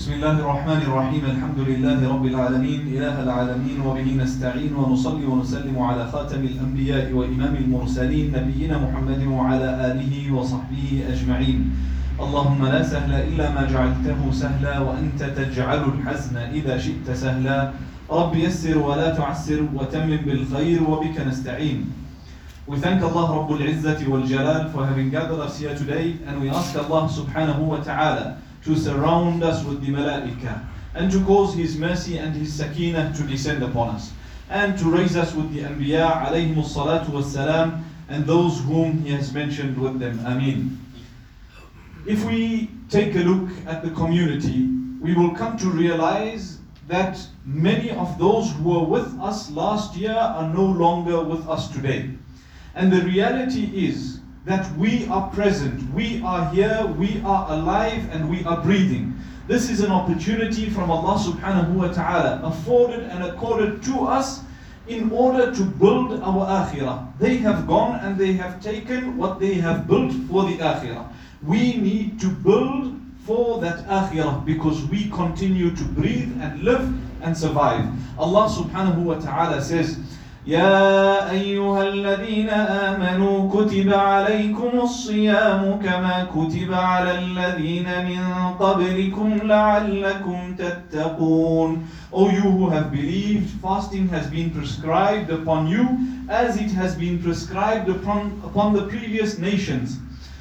بسم الله الرحمن الرحيم الحمد لله رب العالمين إله العالمين وبه نستعين ونصلي ونسلم على خاتم الأنبياء وإمام المرسلين نبينا محمد وعلى آله وصحبه أجمعين. اللهم لا سهل إلا ما جعلته سهلا وأنت تجعل الحزن إذا شئت سهلا. رب يسر ولا تعسر وتمم بالخير وبك نستعين. We thank Allah Rabbul Izzati wal Jalal for having gathered us here today, and we ask Allah subhanahu wa ta'ala to surround us with the malaika and to cause His mercy and His sakinah to descend upon us, and to raise us with the anbiya alayhimus salatu was salam and those whom He has mentioned with them. Ameen. If we take a look at the community, we will come to realize that many of those who were with us last year are no longer with us today. And the reality is that we are present, we are here, we are alive, and we are breathing. This is an opportunity from Allah subhanahu wa ta'ala, afforded and accorded to us in order to build our akhirah. They have gone and they have taken what they have built for the akhirah. We need to build for that akhirah because we continue to breathe and live and survive. Allah subhanahu wa ta'ala says, يا أيها الذين آمنوا كتب عليكم الصيام كما كتب على الذين من قبلكم لعلكم تتقون. O you who have believed, fasting has been prescribed upon you as it has been prescribed upon the previous nations.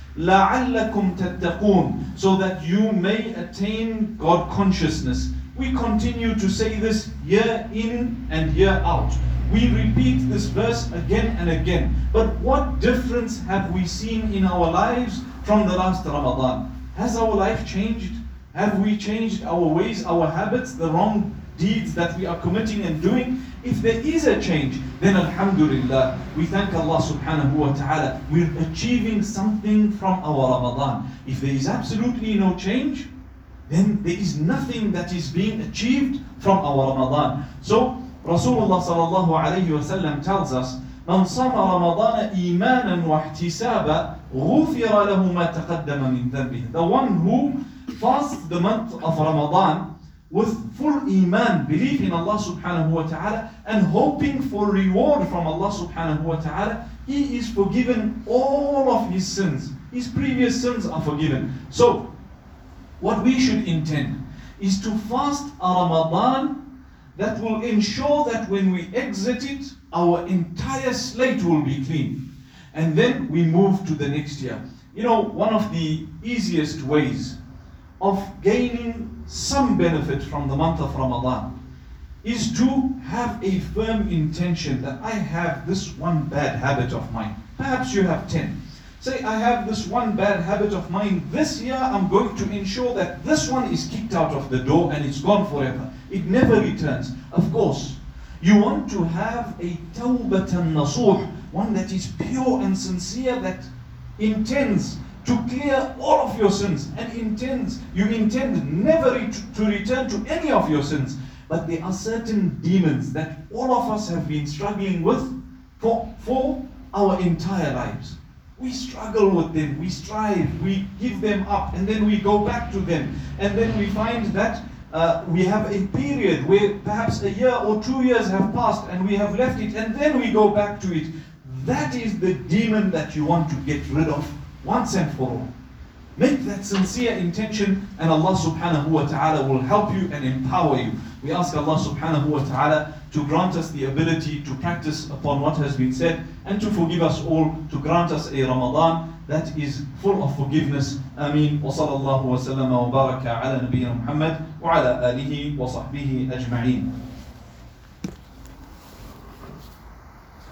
لعلكم تتقون, so that you may attain God consciousness. We continue to say this year in and year out. We repeat this verse again and again. But what difference have we seen in our lives from the last Ramadan? Has our life changed? Have we changed our ways, our habits, the wrong deeds that we are committing and doing? If there is a change, then alhamdulillah, we thank Allah subhanahu wa ta'ala. We're achieving something from our Ramadan. If there is absolutely no change, then there is nothing that is being achieved from our Ramadan. So Rasulullah sallallahu alayhi wa sallam tells us, من صام رمضان إيمانا واحتسابا غفر له ما تقدم من ذنبه. The one who fasts the month of Ramadan with full iman, belief in Allah subhanahu wa ta'ala, and hoping for reward from Allah subhanahu wa ta'ala, he is forgiven all of his sins. His previous sins are forgiven. So, what we should intend is to fast a Ramadan that will ensure that when we exit it, our entire slate will be clean. And then we move to the next year. You know, one of the easiest ways of gaining some benefit from the month of Ramadan is to have a firm intention that I have this one bad habit of mine. Perhaps you have 10. Say, I have this one bad habit of mine. This year I'm going to ensure that this one is kicked out of the door and it's gone forever. It never returns. Of course, you want to have a tawbatan nasuh, one that is pure and sincere, that intends to clear all of your sins and you intend never to return to any of your sins. But there are certain demons that all of us have been struggling with for our entire lives. We struggle with them, we strive, we give them up, and then we go back to them. And then we find that we have a period where perhaps a year or 2 years have passed and we have left it, and then we go back to it. That is the demon that you want to get rid of once and for all. Make that sincere intention, and Allah subhanahu wa ta'ala will help you and empower you. We ask Allah subhanahu wa ta'ala to grant us the ability to practice upon what has been said, and to forgive us all, to grant us a Ramadan that is full of forgiveness. Ameen. Wa sallallahu wa sallama wa baraka ala nabiyyina Muhammad wa ala alihi wa sahbihi ajma'een.